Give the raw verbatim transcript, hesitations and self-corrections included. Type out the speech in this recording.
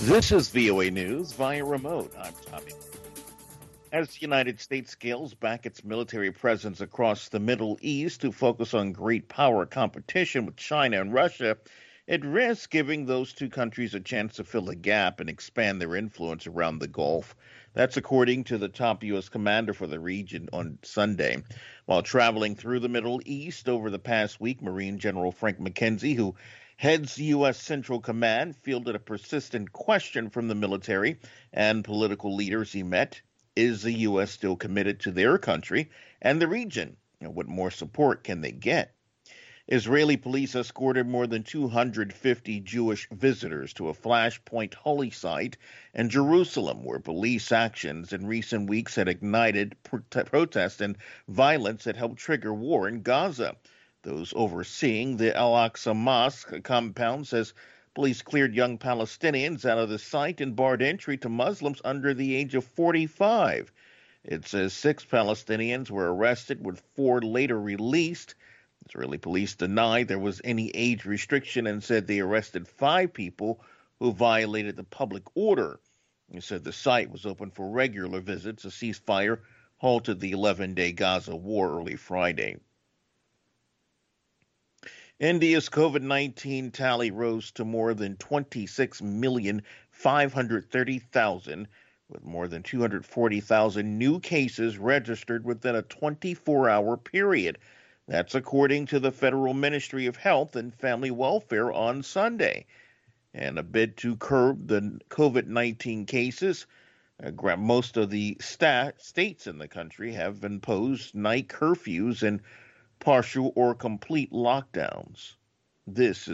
This is V O A News via remote. I'm Tommy. As the United States scales back its military presence across the Middle East to focus on great power competition with China and Russia, it risks giving those two countries a chance to fill a gap and expand their influence around the Gulf. That's according to the top U S commander for the region on Sunday. While traveling through the Middle East over the past week, Marine General Frank McKenzie, who heads U S. Central Command, fielded a persistent question from the military and political leaders he met. Is the U S still committed to their country and the region? And what more support can they get? Israeli police escorted more than two hundred fifty Jewish visitors to a flashpoint holy site in Jerusalem, where police actions in recent weeks had ignited prote- protests and violence that helped trigger war in Gaza. Those overseeing the Al-Aqsa Mosque compound says police cleared young Palestinians out of the site and barred entry to Muslims under the age of forty-five. It says six Palestinians were arrested, with four later released. Israeli police denied there was any age restriction and said they arrested five people who violated the public order. They said the site was open for regular visits. A ceasefire halted the eleven-day Gaza war early Friday. India's COVID nineteen tally rose to more than twenty-six million five hundred thirty thousand, with more than two hundred forty thousand new cases registered within a twenty-four hour period. That's according to the Federal Ministry of Health and Family Welfare on Sunday. And a bid to curb the COVID nineteen cases, uh, most of the sta- states in the country have imposed night curfews and partial or complete lockdowns. This is